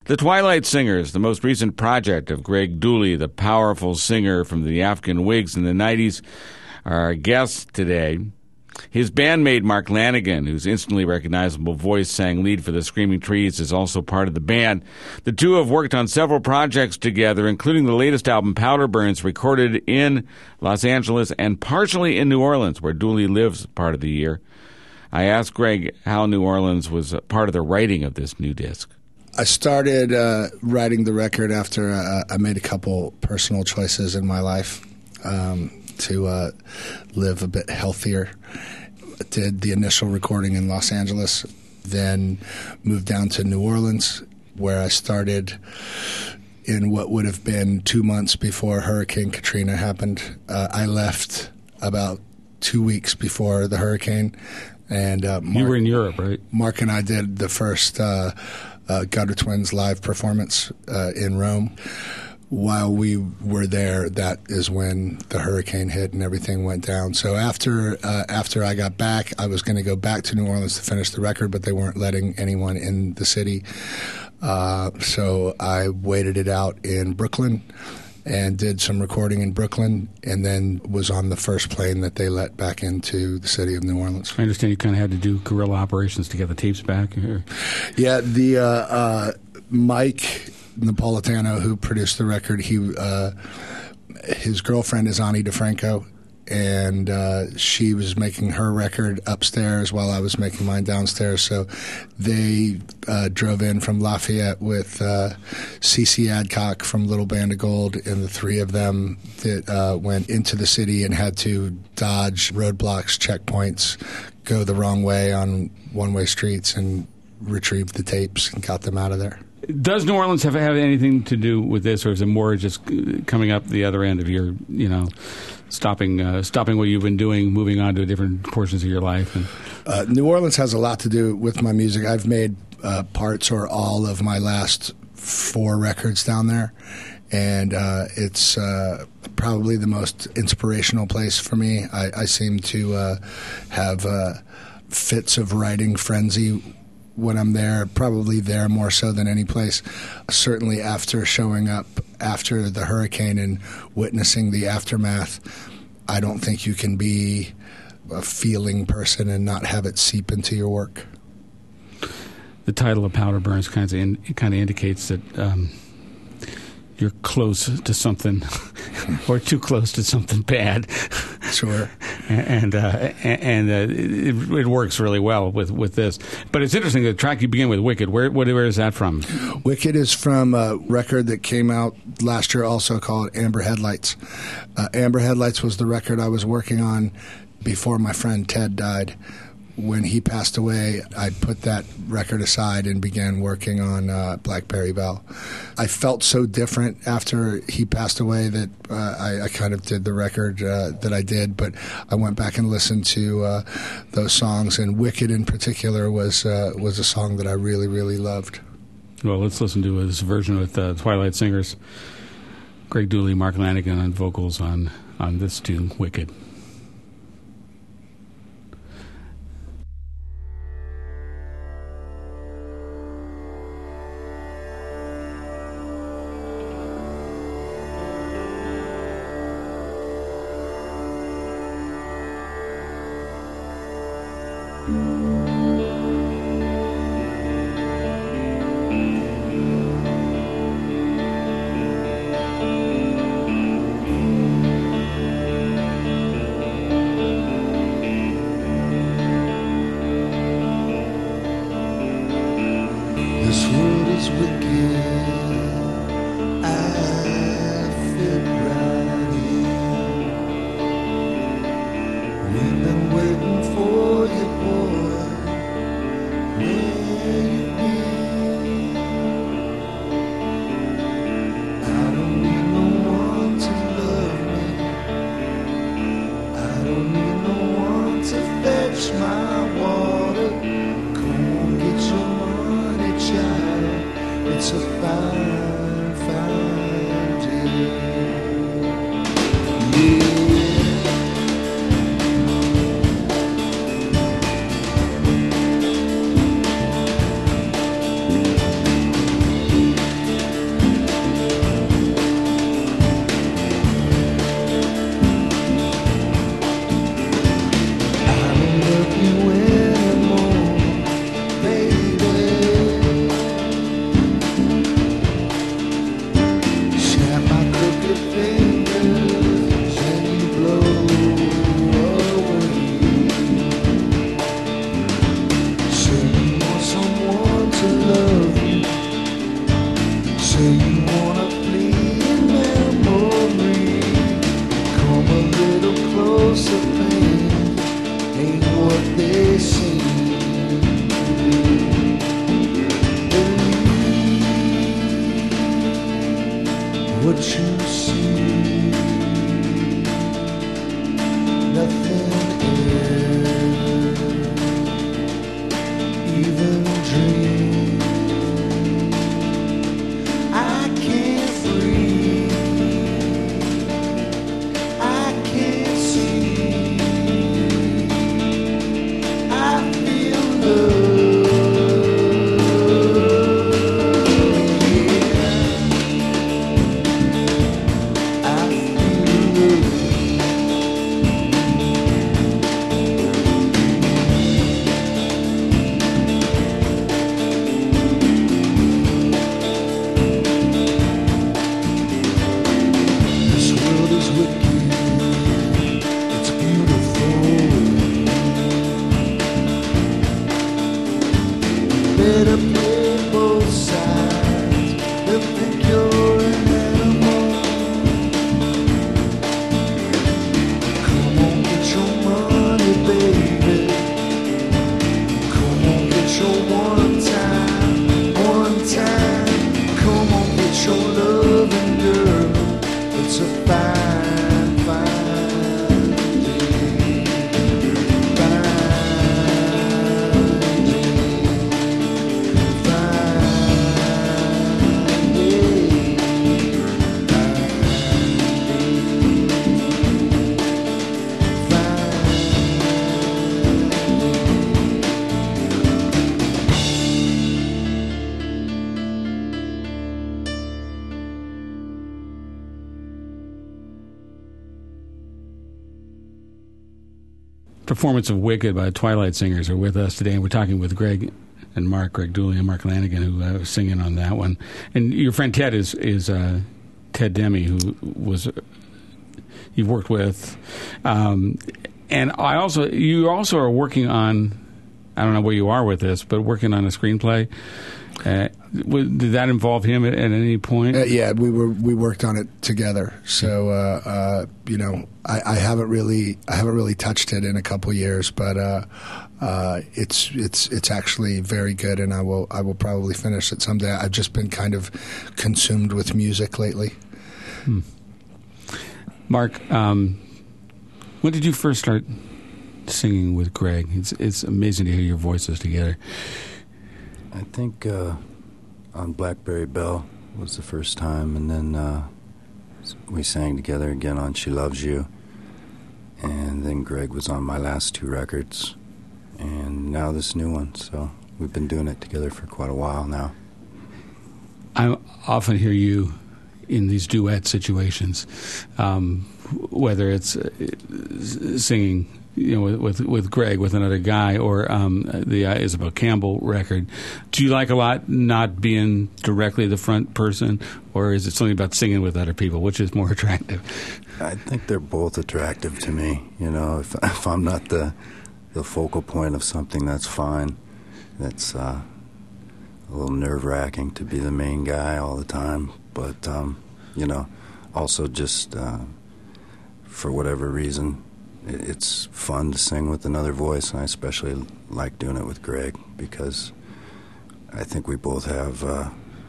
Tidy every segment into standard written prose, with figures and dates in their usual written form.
The Twilight Singers, the most recent project of Greg Dulli, the powerful singer from the African Whigs in the 90s, are our guest today. His bandmate Mark Lanegan, whose instantly recognizable voice sang lead for the Screaming Trees, is also part of the band. The two have worked on several projects together, including the latest album, Powder Burns, recorded in Los Angeles and partially in New Orleans, where Dulli lives part of the year. I asked Greg how New Orleans was part of the writing of this new disc. I started writing the record after I made a couple personal choices in my life to live a bit healthier. Did the initial recording in Los Angeles, then moved down to New Orleans, where I started in what would have been 2 months before Hurricane Katrina happened. I left about 2 weeks before the hurricane. And you were in Europe, right? Mark and I did the first Gutter Twins live performance in Rome. While we were there, that is when the hurricane hit and everything went down. So after I got back, I was going to go back to New Orleans to finish the record, but they weren't letting anyone in the city. So I waited it out in Brooklyn and did some recording in Brooklyn, and then was on the first plane that they let back into the city of New Orleans. I understand you kind of had to do guerrilla operations to get the tapes back. Yeah, the Mike Napolitano, who produced the record, his girlfriend is Ani DeFranco, and she was making her record upstairs while I was making mine downstairs. So they drove in from Lafayette with CeCe Adcock from Little Band of Gold, and the three of them that went into the city and had to dodge roadblocks, checkpoints, go the wrong way on one-way streets, and retrieve the tapes and got them out of there. Does New Orleans have anything to do with this, or is it more just coming up the other end of your, stopping what you've been doing, moving on to different portions of your life? New Orleans has a lot to do with my music. I've made parts or all of my last 4 records down there, and it's probably the most inspirational place for me. I seem to have fits of writing frenzy when I'm there, probably there more so than any place. Certainly after showing up after the hurricane and witnessing the aftermath, I don't think you can be a feeling person and not have it seep into your work. The title of Powder Burns kind of indicates that you're close to something or too close to something bad. Sure. And it works really well with this. But it's interesting, the track you begin with, Wicked, where is that from? Wicked is from a record that came out last year also called Amber Headlights. Amber Headlights was the record I was working on before my friend Ted died. When he passed away, I put that record aside and began working on Blackberry Bell. I felt so different after he passed away that I kind of did the record that I did, but I went back and listened to those songs, and Wicked in particular was a song that I really, really loved. Well, let's listen to this version with Twilight Singers. Greg Dulli, Mark Lanegan on vocals on this tune, Wicked. This world is wicked. I fit right in. We've been waiting for you, boy. Where you been? I don't need no one to love me. I don't need no one to fetch my water. Come on, get your money, child. It's a fine, fine day. Yeah. Say you wanna flee in memory. Come a little closer, pain ain't what they seem. Believe what you see. Nothing is even dream. I can't breathe. I can't see. I feel love. Yeah. I feel love. This world is wicked, it's beautiful. Better play both sides, they'll think you're an animal. Come on, get your money, baby. Come on, get your one time, one time. Come on, get your loving girl. It's a fine, fine day. Fine day. Fine day. Performance of Wicked by Twilight Singers are with us today, and we're talking with Greg Dulli and Mark Lanegan, who was singing on that one. And your friend Ted is Ted Demme, who was you've worked with. And you also are working on, I don't know where you are with this, but working on a screenplay. Did that involve him at any point? Yeah, we worked on it together. So I haven't really touched it in a couple years, but it's actually very good, and I will probably finish it someday. I've just been kind of consumed with music lately. Mark, when did you first start singing with Greg? It's amazing to hear your voices together. I think on Blackberry Bell was the first time, and then we sang together again on She Loves You, and then Greg was on my last two records, and now this new one, so we've been doing it together for quite a while now. I often hear you in these duet situations, whether it's singing with Greg, with another guy, or the Isabel Campbell record. Do you like a lot not being directly the front person, or is it something about singing with other people? Which is more attractive? I think they're both attractive to me. If I'm not the focal point of something, that's fine. That's a little nerve-wracking to be the main guy all the time. But, also just for whatever reason, it's fun to sing with another voice, and I especially like doing it with Greg because I think we both have, a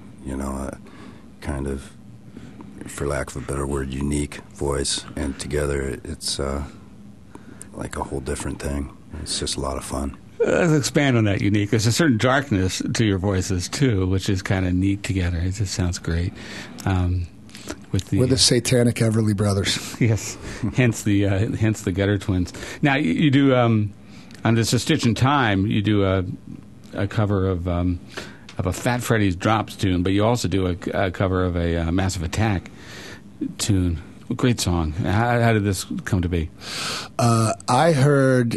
kind of, for lack of a better word, unique voice, and together it's like a whole different thing. It's just a lot of fun. Let's expand on that unique. There's a certain darkness to your voices, too, which is kind of neat together. It just sounds great. With the satanic Everly Brothers. Yes, hence the Gutter Twins. Now you do on this A Stitch in Time. You do a cover of a Fat Freddy's Drops tune, but you also do a cover of a Massive Attack tune. Great song. How did this come to be? I heard.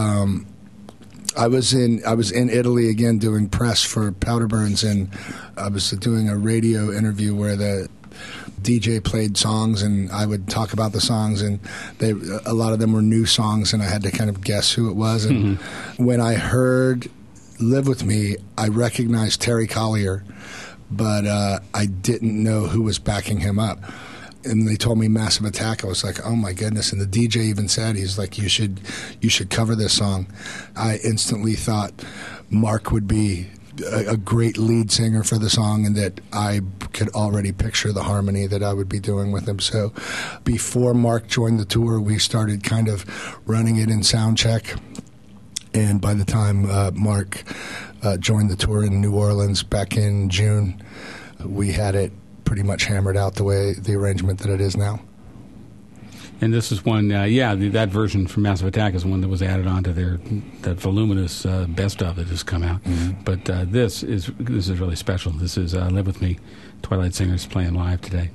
I was in Italy again doing press for Powder Burns, and I was doing a radio interview where the DJ played songs, and I would talk about the songs, and a lot of them were new songs, and I had to kind of guess who it was. And when I heard "Live with Me," I recognized Terry Collier, but I didn't know who was backing him up. And they told me Massive Attack. I was like, oh my goodness. And the DJ even said, he's like, you should cover this song. I instantly thought Mark would be a great lead singer for the song, and that I could already picture the harmony that I would be doing with him. So before Mark joined the tour, we started kind of running it in sound check. And by the time Mark joined the tour in New Orleans back in June, we had it pretty much hammered out the arrangement that it is now. And this is one, that version from Massive Attack is one that was added onto that voluminous best of that has come out. Mm-hmm. But this is really special. This is Live With Me, Twilight Singers playing live today.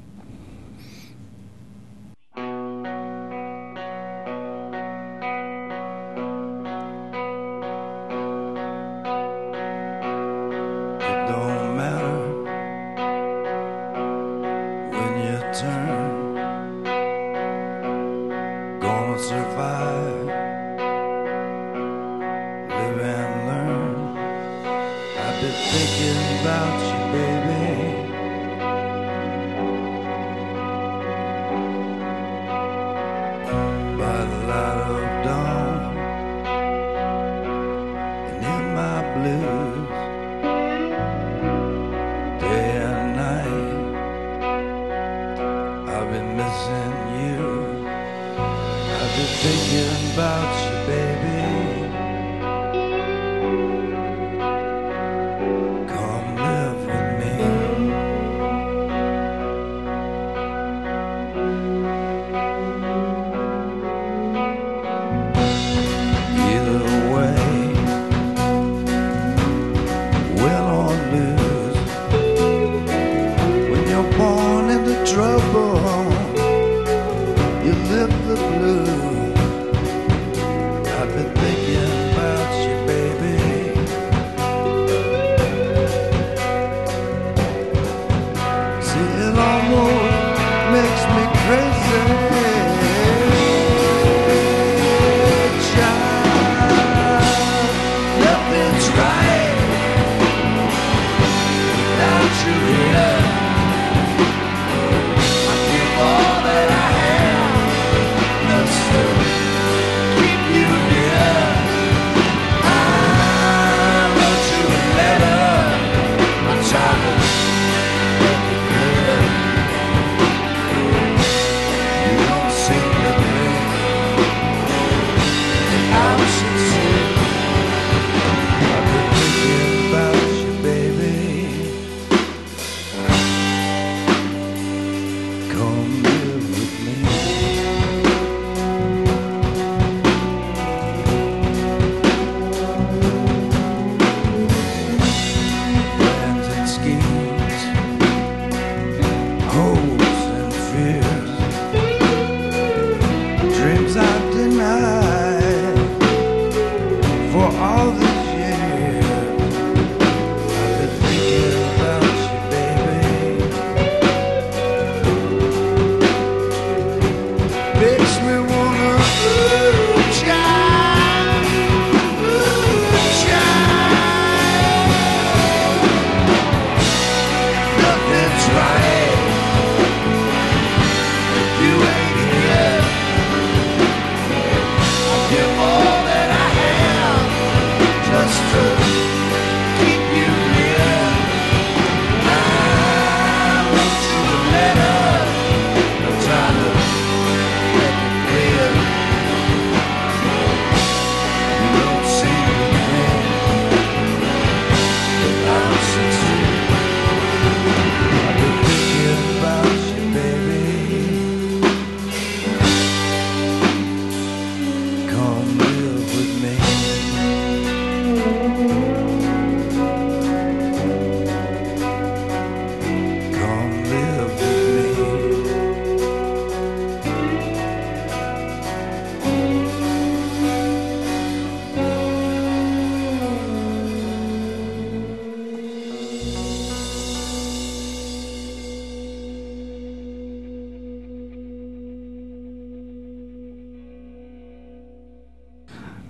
It don't matter when you turn. Gonna survive, live and learn. I've been thinking about you, baby. By the light of dawn and in my blues, day and night, I've been missing you. I've been thinking about you, baby. Come live with me. Either way, win or lose, when you're born into trouble, you live the blues. I've been thinking about you, baby. See, it almost makes me crazy. Child, nothing's right without you here. I give all that I have just to keep you near. I wrote you a letter. I tried to make it clear. You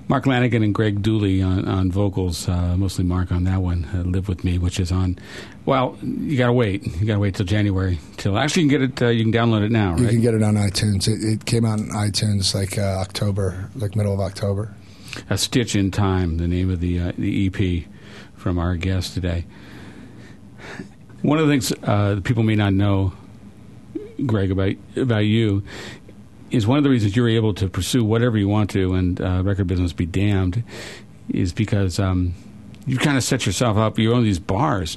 Mark Lanigan and Greg Dooley on vocals, mostly Mark on that one, Live With Me, which is on, well, you got to wait. You got to wait till January. Actually, you can get it, you can download it now, right? You can get it on iTunes. It came out on iTunes like October, like middle of October. A Stitch in Time, the name of the EP from our guest today. One of the things that people may not know, Greg, about you is one of the reasons you're able to pursue whatever you want to and record business be damned is because you kind of set yourself up. You own these bars.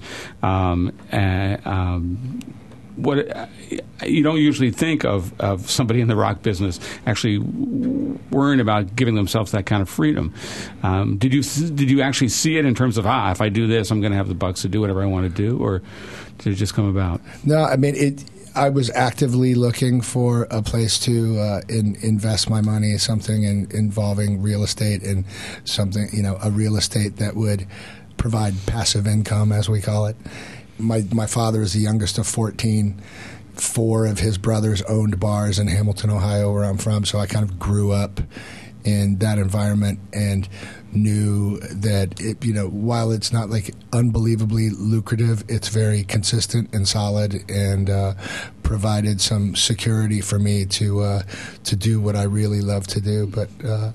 What you don't usually think of somebody in the rock business actually worrying about giving themselves that kind of freedom. Did you actually see it in terms of if I do this, I'm going to have the bucks to do whatever I want to do, or did it just come about? No, I mean I was actively looking for a place to invest my money, something involving real estate and something, a real estate that would provide passive income, as we call it. My father is the youngest of 14. 4 of his brothers owned bars in Hamilton, Ohio, where I'm from, so I kind of grew up in that environment and knew that while it's not like unbelievably lucrative, it's very consistent and solid and provided some security for me to do what I really love to do. But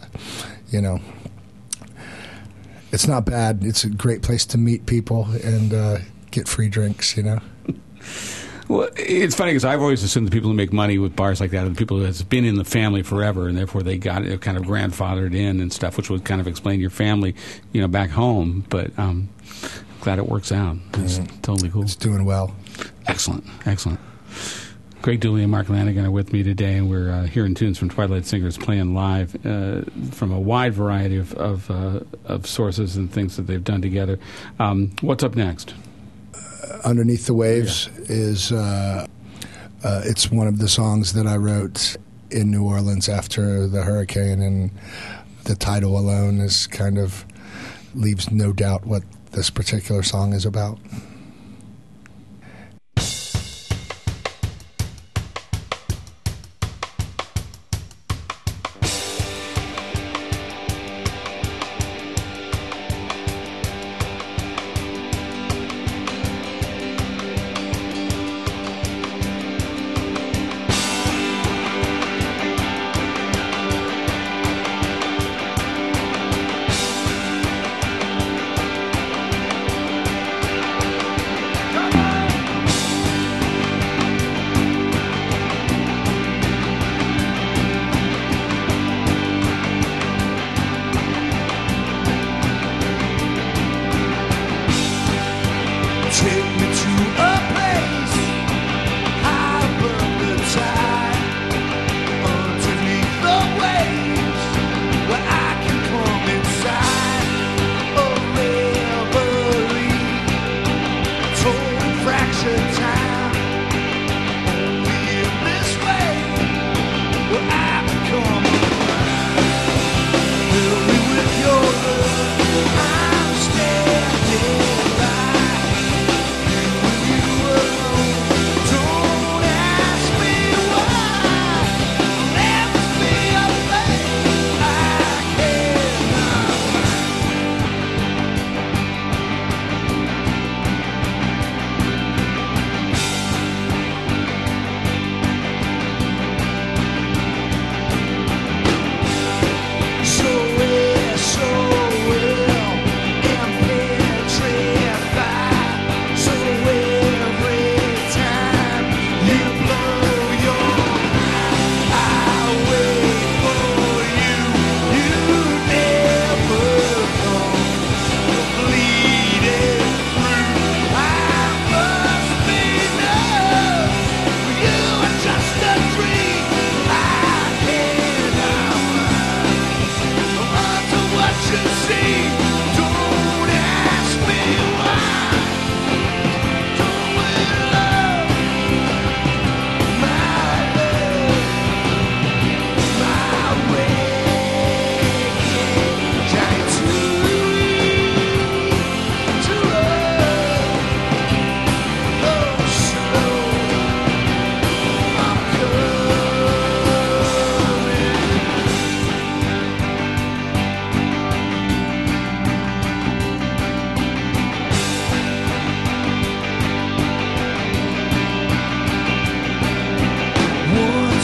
it's not bad. It's a great place to meet people and get free drinks. Well, it's funny because I've always assumed the people who make money with bars like that are the people who have been in the family forever, and therefore they got it kind of grandfathered in and stuff, which would kind of explain your family, back home. But glad it works out. It's totally cool. It's doing well. Excellent. Greg Dooley and Mark Lanigan are with me today, and we're hearing tunes from Twilight Singers playing live from a wide variety of sources and things that they've done together. What's up next? Underneath the Waves is it's one of the songs that I wrote in New Orleans after the hurricane, and the title alone is kind of leaves no doubt what this particular song is about.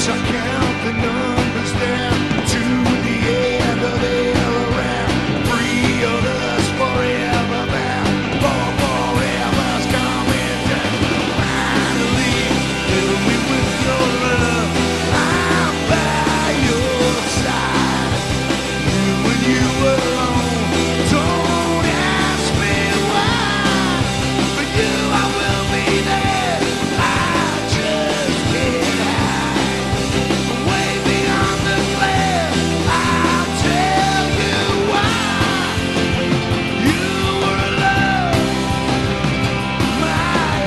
I count the numbers down to the end of the round. 3 of us forever bound. 4 forever's coming down. Finally, fill me with your love. I'm by your side. You and you alone. Don't ask me why. For you, I will be there. I just get high. Way beyond the glare, I'll tell you why. You were love, my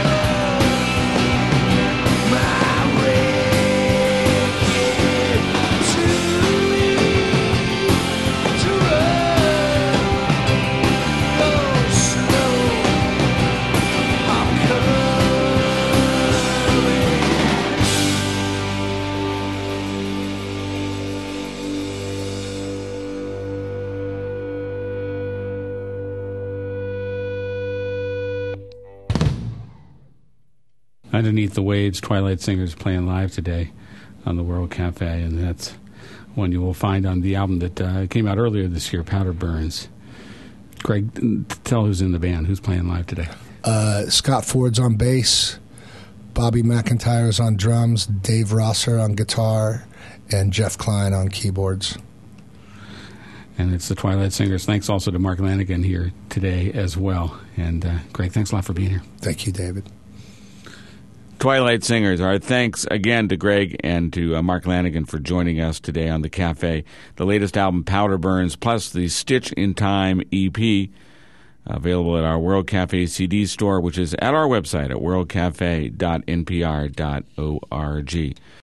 red to me, to run, go slow. I'm Underneath the Waves, Twilight Singers playing live today on the World Cafe, and that's one you will find on the album that came out earlier this year, Powder Burns. Greg, tell who's in the band, who's playing live today. Scott Ford's on bass, Bobby McIntyre's on drums, Dave Rosser on guitar, and Jeff Klein on keyboards. And it's the Twilight Singers. Thanks also to Mark Lanigan here today as well. And Greg, thanks a lot for being here. Thank you, David. Twilight Singers. Our thanks again to Greg and to Mark Lanigan for joining us today on the Cafe. The latest album, Powder Burns, plus the Stitch in Time EP, available at our World Cafe CD store, which is at our website at worldcafe.npr.org.